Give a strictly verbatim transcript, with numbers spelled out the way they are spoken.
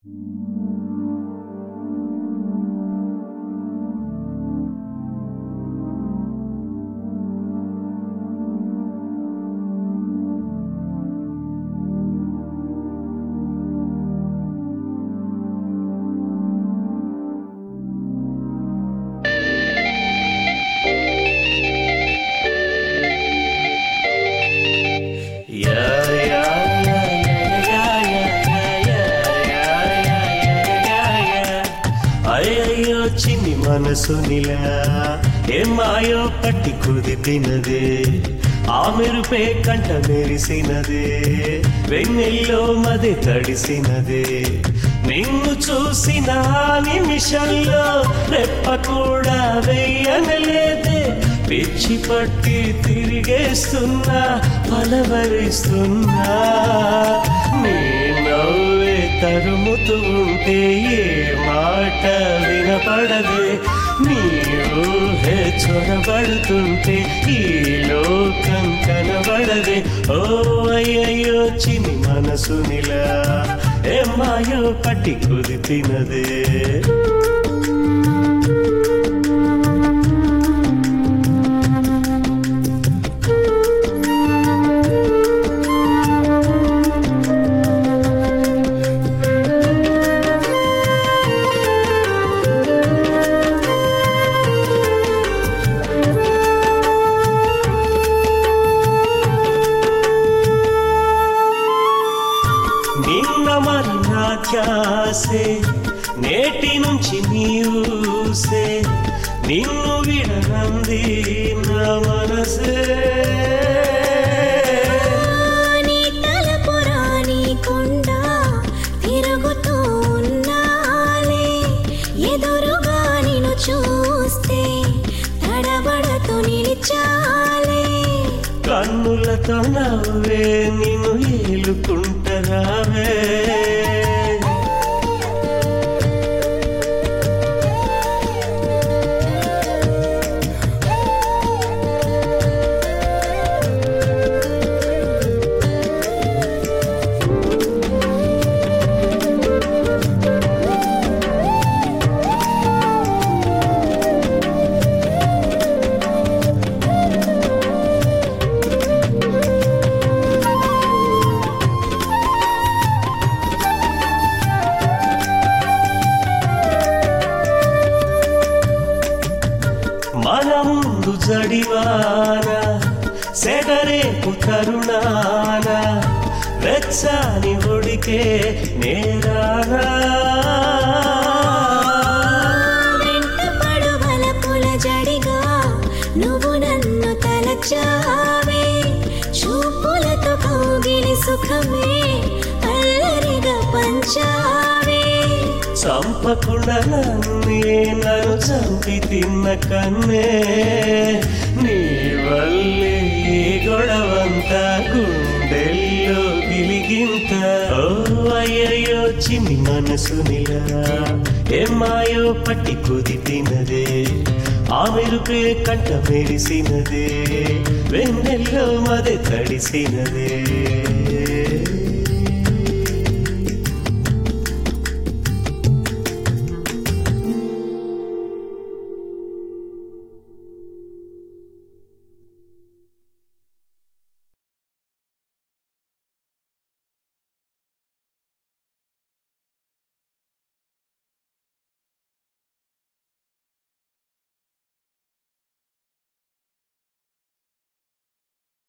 అయ్యో చిన్ని మనసు నిలా ఏమాయో పట్టి కుదిపినదే ఆ మెరుపే కంట మెరిసినదే వెన్నెల్లో మది తడిసినదే నిన్ను చూసిన నిమిషంలో రెప్ప కూడా వెయ్యనలేదే పిచ్చి పట్టి తిరిగేస్తున్నా పలవరిస్తున్నా నీ నవ్వే తరుముతూ ఉంటే ఏ మాట వినపడదే నీ ఊహే చొరబడుతుంటే ఈ లోకం కనబడదే ఓ అయ్యయ్యో చిన్ని మనసు నిలా ఏమాయో పట్టి కుదిపినదే నిన్న మన్నా ధ్యాసే నేటి నుంచి నీవుసే నిన్ను విడనంది నా మనసే నీ తలపురాని కొండ తిరుగుతూ ఉన్నాలే ఎదురుగా నిన్ను చూస్తే తడబడుతూ నిలిచాలే కన్నులతో నవ్వే నిన్ను ఏలుకుంటరావే మన ముందు జడివాన సెగరేపు తరుణాన వెచ్చని ఒడికే నేరానా వెంట పడువల పుల జడిగా నువ్వు నన్ను తలచావే చూపులతో కౌగిలి సుఖమే అల్లరిగా పంచావే చంపకుండా నన్నే నన్ను చంపి తిన్న కన్నే నీ వల్లే గొడవంతా గుండెల్లో గిలిగింత ఓ అయ్యయ్యో చిన్ని మనసు నిలా ఏమాయో పట్టి కుదిపినదే ఆ మెరుపే కంట మెరిసినదే వెన్నెల్లో మది తడిసినదే